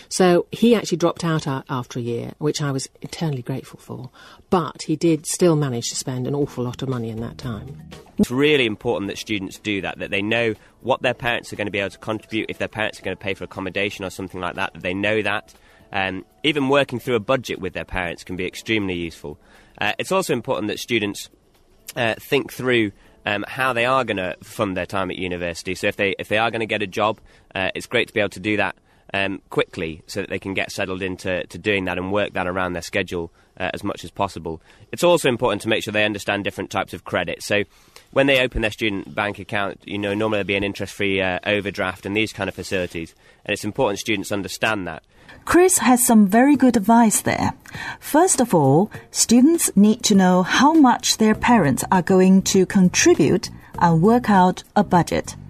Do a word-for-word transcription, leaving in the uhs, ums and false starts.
So he actually dropped out a- after a year, which I was eternally grateful for. But he did still manage to spend an awful lot of money in that time. It's really important that students do that, that they know what their parents are going to be able to contribute, if their parents are going to pay for accommodation or something like that, that they know that. Um, even working through a budget with their parents can be extremely useful. Uh, it's also important that students uh, think through um, how they are going to fund their time at university. So if they if they are going to get a job, uh, it's great to be able to do that um, quickly so that they can get settled into to doing that and work that around their schedule uh, as much as possible. It's also important to make sure they understand different types of credit. So when they open their student bank account, you know, normally there'll be an interest-free uh, overdraft and these kind of facilities. And it's important students understand that. Chris has some very good advice there. First of all, students need to know how much their parents are going to contribute and work out a budget.